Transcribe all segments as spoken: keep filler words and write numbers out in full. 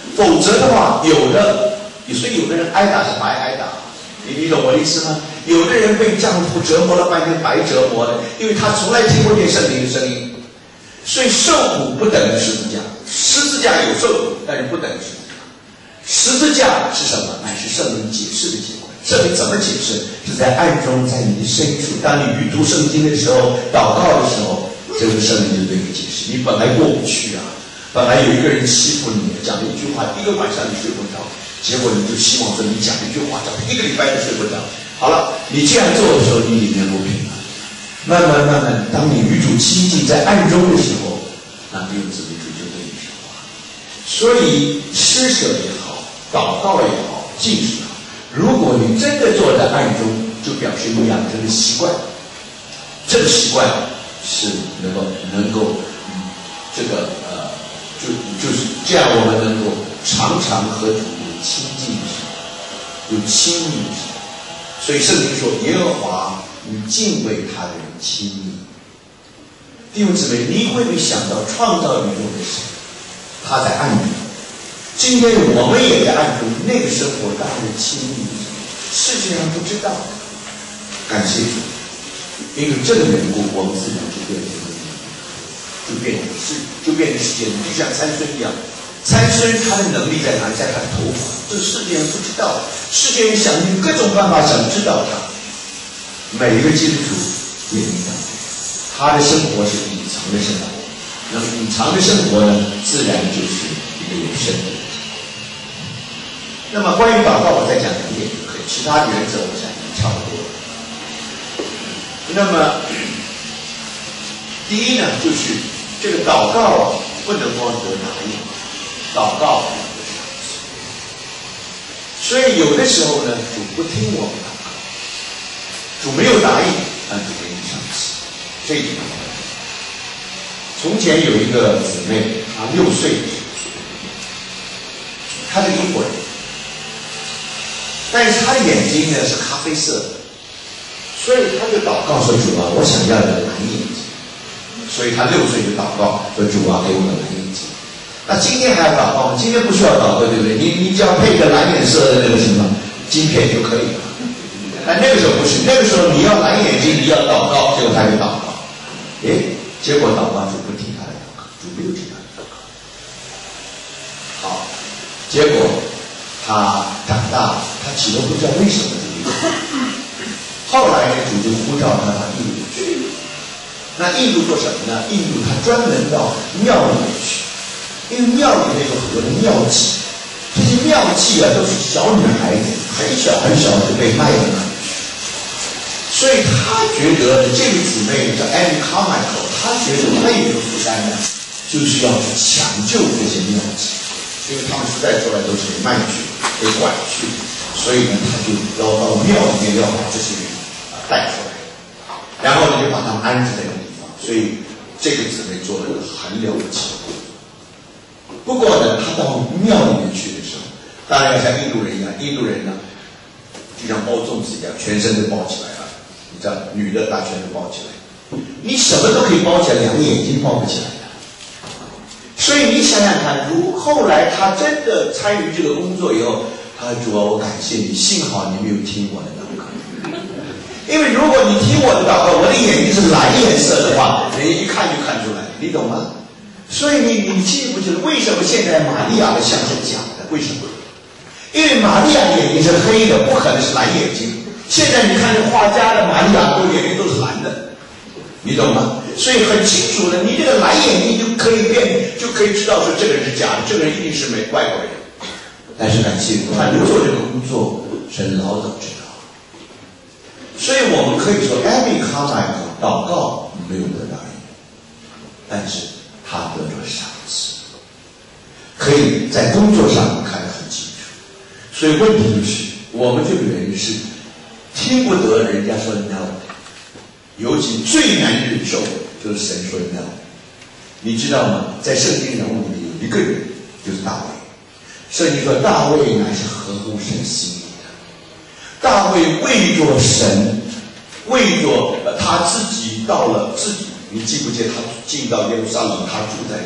否则的话，有的，所以有的人挨打是白挨打，你你懂我的意思吗？有的人被丈夫折磨了半天，白折磨了，因为他从来听不见圣灵的声音。所以受苦不等于十字架，十字架有受苦，但是不等于十字架。十字架是什么？乃是圣灵解释的结果。圣灵怎么解释？是在暗中，在你的深处。当你阅读圣经的时候，祷告的时候，这个圣灵就对你解释。你本来过不去啊，本来有一个人欺负你，讲了一句话，一个晚上你睡不着，结果你就希望说你讲一句话，讲一个礼拜都睡不着。好了，你这样做的时候，你里面不平安。慢慢慢慢，当你与主亲近在暗中的时候，那弟兄姊妹主就对你说话。所以施舍也好，祷告也好，禁食也好，如果你真的坐在暗中，就表示你养成的习惯。这个习惯是能够能够，嗯，这个呃，就就是这样，我们能够常常和主有亲近之，有亲密之。所以圣经说，耶和华与敬畏他的人亲密。弟兄姊妹，你会不会想到创造宇宙的神，他在暗中？今天我们也在暗中，那个生活当然是亲密。世界上不知道，感谢主，因为这个缘故，我们自然就变成就变成世，就变成世界人，就像参孙一样。参孙他的能力在哪里？在他的头发。这个世界人不知道，世界人想用各种办法想知道他。每一个基督徒也一样，他的生活是隐藏的生活。那么隐藏的生活呢，自然就是一个有生的。那么关于祷告，我再讲两点就可以，其他的原则我想已经差不多了。那么第一呢，就是这个祷告不能光得答应，祷告不能得赏赐。所以有的时候呢，主不听我们祷告，主没有答应，但主给你赏赐。这一点从前有一个姊妹，她六岁，她是英国人，但是她的眼睛呢是咖啡色的，所以她就祷告说：“主啊，我想要一个蓝眼睛。”所以她六岁就祷告说：“主啊，给我个蓝眼睛。”那今天还要祷告吗？今天不需要祷告，对不对？你你只要配个蓝颜色的那个什么晶片就可以了。但那个时候不是，那个时候你要蓝眼睛，你要祷告，结果他就祷告。诶，结果祷告主不听他的祷告，主没有听他的祷告。好，结果他长大了，他起都不知道为什么这个。后来呢，主就呼召他到印度去。那印度做什么呢？印度他专门到庙里面去。因为庙里面有很多的妙计，这些妙计啊都是小女孩子很小很小就被卖了嘛，所以他觉得这个姊妹叫艾米卡麦克，他觉得他有一个负担呢，就是要去抢救这些妙计，因为他们实在出来都是被卖去、被拐去，所以呢，他就要到庙里面要把这些人啊带出来，然后呢就把他们安置在那个地方，所以这个姊妹做了很了不起。不过呢，他到庙里面去的时候，当然要像印度人一样，印度人呢，就像包粽子一样，全身都包起来了。你知道，女的把全都包起来，你什么都可以包起来，两个眼睛包不起来的。所以你想想看，如后来他真的参与这个工作以后，他说：“主啊，我感谢你，幸好你没有听我的祷告，因为如果你听我的祷告，我的眼睛是蓝颜色的话，人一看就看出来，你懂吗？”所以你你记不记得为什么现在玛利亚的像是假的？为什么？因为玛利亚的眼睛是黑的，不可能是蓝眼睛。现在你看这画家的玛利亚都眼睛都是蓝的，你懂吗？所以很清楚的，你这个蓝眼睛就可以辨，就可以知道说这个人是假的，这个人一定是美外国人。但是感谢主，他做这个工作，神老早知道。所以我们可以说，艾米卡麦克祷告没有得到应，但是他得了赏赐，可以在工作上看得很清楚。所以问题就是，我们这个人是听不得人家说 no， 尤其最难忍受的就是神说 no。你知道吗？在圣经人物里面有一个人，就是大卫。圣经说大卫乃是合乎神心意的。大卫为着神，为着他自己到了自己。你记不记得他进到耶路撒冷，他住在自己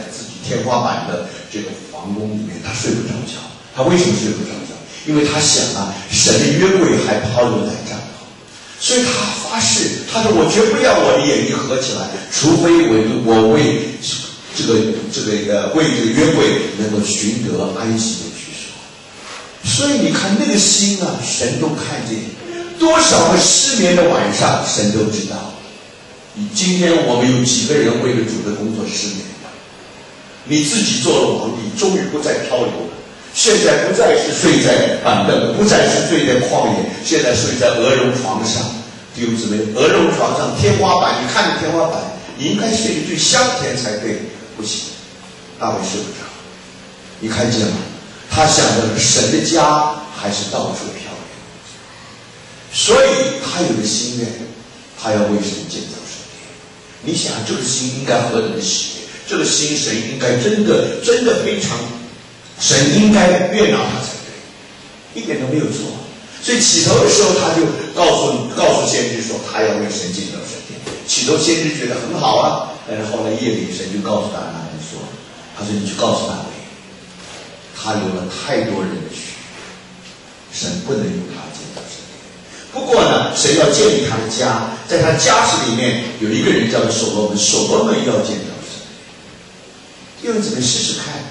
天花板的这个皇宫里面，他睡不着觉。他为什么睡不着觉？因为他想啊，神的约柜还抛留在帐篷，所以他发誓，他说我绝不要我的眼睛合起来，除非我我为这个这个呃为这个约柜能够寻得安息的居所。所以你看那个心啊，神都看见，多少个失眠的晚上，神都知道。今天我们有几个人为了主的工作失眠了？你自己做了皇帝，终于不再漂流了。现在不再是睡在板凳，不再是睡在旷野，现在睡在鹅绒床上。弟兄姊妹，鹅绒床上天花板，你看着天花板，你应该睡得最香甜才对，不行，大卫睡不着。你看见吗？他想着神的家还是到处漂流，所以他有个心愿，他要为神建造圣殿。你想这个心应该何等的喜悦，这个心神应该真的真的非常，神应该悦纳他才对，一点都没有错。所以起头的时候他就告诉告诉先知说他要为神建造圣殿。起头先知觉得很好啊，但是后来夜里神就告诉他那人说，他说你去告诉大卫，他有了太多人的许愿，神不能用他建造圣殿。不过呢，神要建立他的家，在他家室里面有一个人叫做所罗门，所罗门要建造圣殿。因为怎么试试看？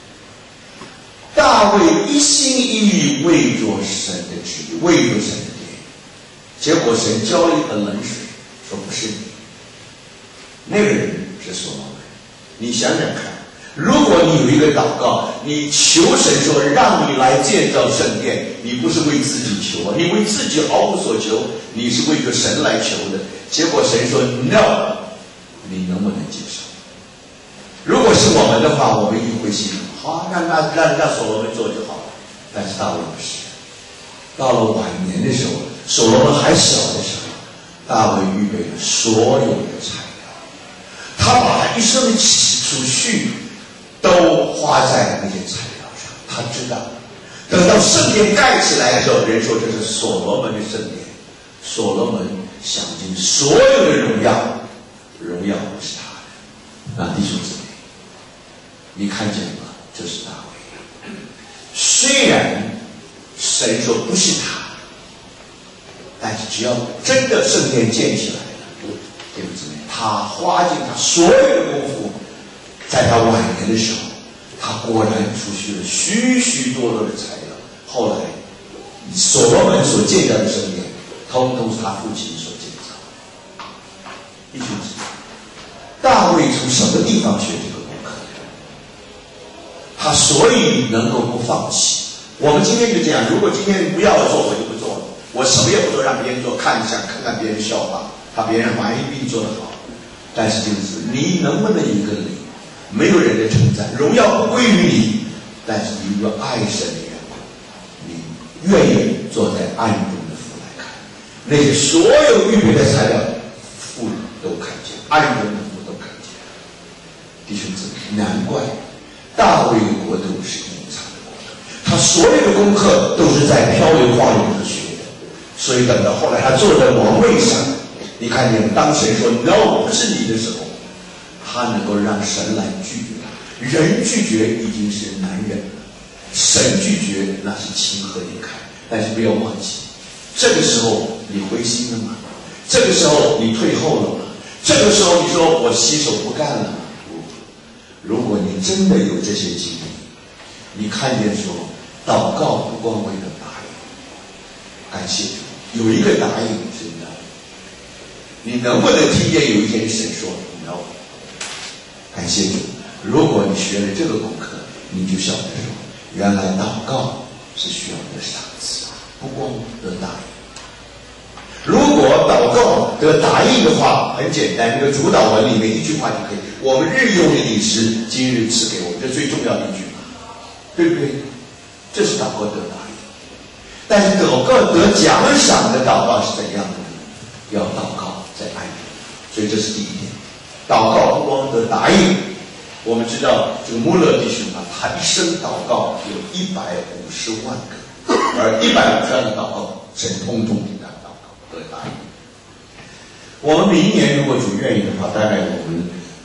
大卫一心一意为着神的旨意，为着神的殿，结果神浇了一盆冷水，说不是你，那个人是所罗门。你想想看，如果你有一个祷告，你求神说让你来建造圣殿，你不是为自己求啊，你为自己毫无所求，你是为着神来求的。结果神说 no， 你能不能接受？如果是我们的话，我们一定会心好啊，让让让让所罗门做就好了。但是大卫不是，到了晚年的时候，所罗门还小的时候，大卫预备了所有的材料，他把他一生的储蓄都花在那些材料上。他知道，等到圣殿盖起来的时候，人说这是所罗门的圣殿，所罗门享尽所有的荣耀，荣耀不是他的。那弟兄姊妹，你看见了吗？这是大卫。虽然神说不是他，但是只要真的圣殿建起来了，弟兄姊妹，他花尽他所有的功夫，在他晚年的时候，他果然储蓄了许许多多的材料。后来所罗门所建造的圣殿，通通是他父亲所建造的。弟兄姊妹，大卫从什么地方学这个功课？他所以能够不放弃。我们今天就这样，如果今天不要我做，我就不做了，我什么也不做，让别人做，看一下，看看别人笑话，怕别人反而比你做得好。但是就是你能不能有一个理，没有人的称赞，荣耀不归于你，但是你若爱神的缘故，你愿意坐在暗中的父来看，那些所有预备的材料，父都看见，暗中的父都看见。弟兄姊妹，难怪大卫的国度是隐藏的国度，他所有的功课都是在漂流旷野中学的，所以等到后来他坐在王位上，你看见当神说 no 不是你的时候，他能够让神来拒绝他。人拒绝已经是难忍了，神拒绝那是情何以堪。但是不要忘记，这个时候你灰心了吗？这个时候你退后了吗？这个时候你说我洗手不干了吗？如果你真的有这些经历，你看见说祷告不光为了答应，感谢主有一个答应是呢，你能不能听见有一天神说 no？ 感谢主，如果你学了这个功课，你就晓得说原来祷告是需要得赏赐，不光得答应。如果祷告得答应的话，很简单，这个主祷文里面一句话就可以，我们日用的饮食今日赐给我们，这最重要的一句话，对不对？这是祷告得答应。但是祷告得奖赏的祷告是怎样的呢？要祷告在爱里，所以这是第一点。祷告不光得答应，我们知道这个穆勒弟兄啊，他一生祷告有一百五十万个，而一百五十万个祷告，神通通给他祷告得答应。我们明年如果主愿意的话，大概我们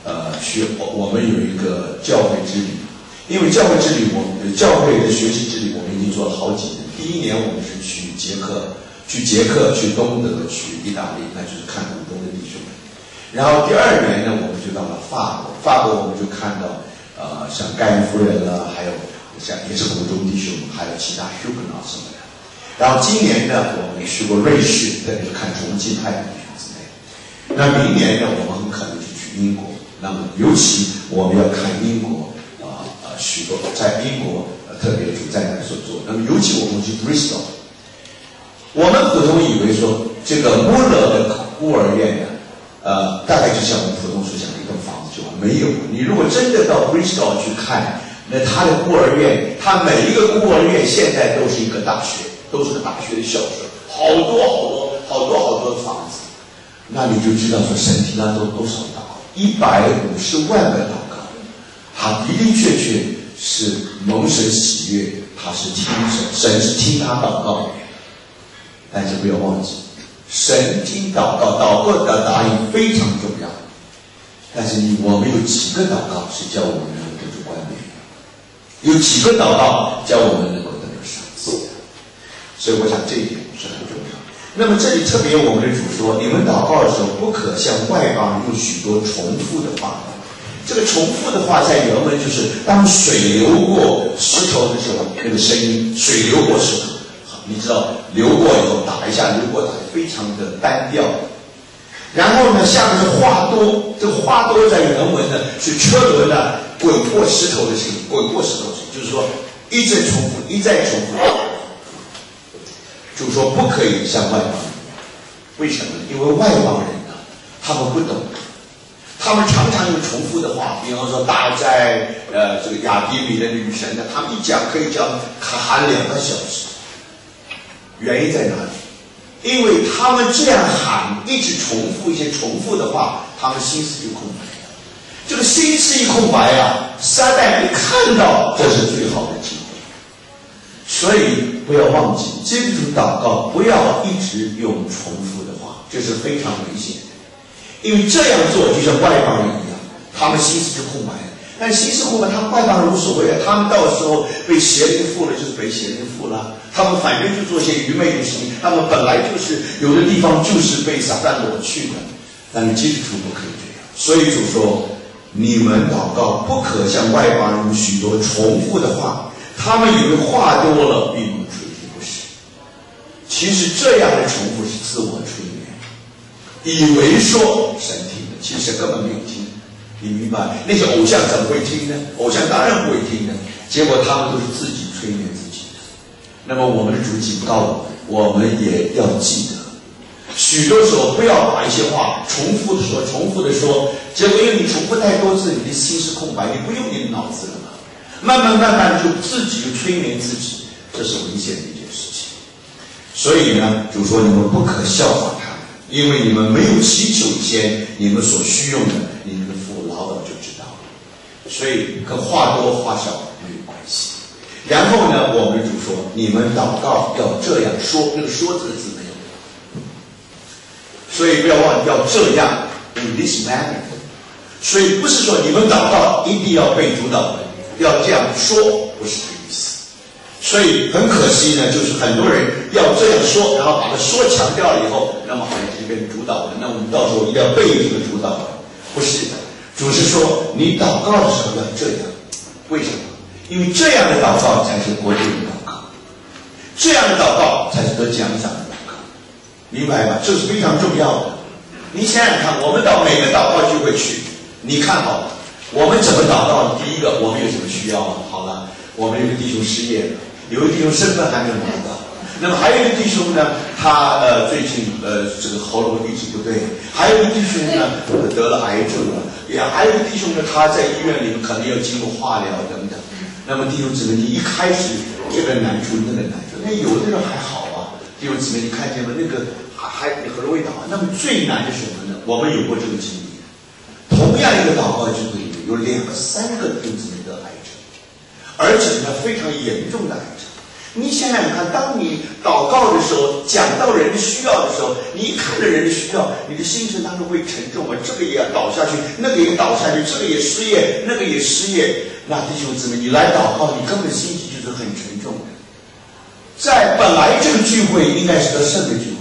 呃，学我们有一个教会之旅，因为教会之旅，我们教会的学习之旅，我们已经做了好几年。第一年我们是去捷克，去捷克，去东德，去意大利，那就是看古东的弟兄们。然后第二年呢，我们就到了法国，法国我们就看到呃，像盖恩夫人了，还有像也是古东弟兄，还有其他 Huguenot 什么的。然后今年呢，我们去过瑞士，特别是看重庆派的弟兄姊妹。那明年呢，我们很可能就去英国。那么尤其我们要看英国啊啊、呃、许多在英国、呃、特别主在那所做。那么尤其我们去 Bristol， 我们普通以为说这个穆勒的孤儿院呢，呃，大概就像我们普通所想的一栋房子就完，没有。你如果真的到 Bristol 去看，那他的孤儿院，他每一个孤儿院现在都是一个大学。都是个大学的校舍，好多好多好多好多的房子，那你就知道说神听了都多少祷告，一百五十万个祷告，他的的确确是蒙神喜悦，他是听神，神是听他祷告的。但是不要忘记，神听祷告，祷告的答应非常重要。但是你我们有几个祷告是叫我们能够得主冠冕？有几个祷告叫我们能够得到赏赐？所以我想这一点是很重要。那么这里特别我们的主说，你们祷告的时候不可向外邦人用许多重复的话。这个重复的话在原文就是当水流过石头的时候那个声音，水流过石头，你知道流过以后打一下，流过打非常的单调。然后呢，下面是话多，这个话多在原文呢是车轮呢滚过石头的声音，滚过石头的声音，就是说一再重复，一再重复。就是说不可以像外邦人，为什么呢？因为外邦人呢，他们不懂，他们常常用重复的话，比方说大在呃这个雅典米的女神呢，他们一讲可以讲喊两个小时。原因在哪里？因为他们这样喊，一直重复一些重复的话，他们心思就空白了。这个心思一空白啊，撒旦一看到，这是最好的机会。所以不要忘记，基督徒祷告不要一直用重复的话，这是非常危险的。因为这样做就像外邦人一样，他们心思就空白了。但心思空白，他们外邦人无所谓啊，他们到时候被邪灵附了，就是被邪灵附了。他们反正就做些愚昧的事情，他们本来就是有的地方就是被撒旦掳去的。但是基督徒不可以这样，所以主说，你们祷告不可像外邦人用许多重复的话。他们以为话多了闭门吹听，不是。其实这样的重复是自我催眠，以为说神听的，其实根本没有听。你明白？那些偶像怎么会听呢？偶像当然不会听的。结果他们都是自己催眠自己的。那么我们的主警告我们，我们也要记得，许多时候不要把一些话重复的说，重复的说，结果因为你重复太多次，你的心是空白，你不用你的脑子了。慢慢慢慢就自己就催眠自己，这是危险的一件事情。所以呢，主说你们不可效法他们，因为你们没有祈求前，你们所需用的，你们的父老早就知道了。所以跟话多话少没有关系。然后呢，我们主说你们祷告要这样说，那个说这个字没有，所以不要忘记要这样 in this manner。所以不是说你们祷告一定要被主导的。要这样说，不是这个意思。所以很可惜呢，就是很多人要这样说，然后把它说强调了以后，那么好像就变成主导了。那我们到时候一定要被这个主导了，不是的。主是说，你祷告的时候要这样，为什么？因为这样的祷告才是国度的祷告，这样的祷告才是得奖赏的祷告，明白吗？这是非常重要的。你想想看，我们到每个祷告聚会去，你看好了。我们怎么祷告？第一个，我们有什么需要吗？好了，我们有个弟兄失业了，有一个弟兄身份还没有拿到，那么还有一个弟兄呢，他呃最近呃这个喉咙一直不对，还有一个弟兄呢得了癌症了，也还有一个弟兄呢他在医院里面可能要经过化疗等等。那么弟兄姊妹，你一开始这个难处那个难处，那有的人还好啊，弟兄姊妹，你看见吗？那个还还很容易祷告。那么最难的是什么呢？我们有过这个经历，同样一个祷告聚会。有两个、三个弟兄姊妹得癌症，而且呢非常严重的癌症。你想想看，当你祷告的时候，讲到人的需要的时候，你一看着人的需要，你的心神当中会沉重啊，这个也要倒下去，那个也倒下去，这个也失业，那个也失业。那弟兄姊妹，你来祷告，你根本心情就是很沉重的。在本来这个聚会应该是个圣的聚会，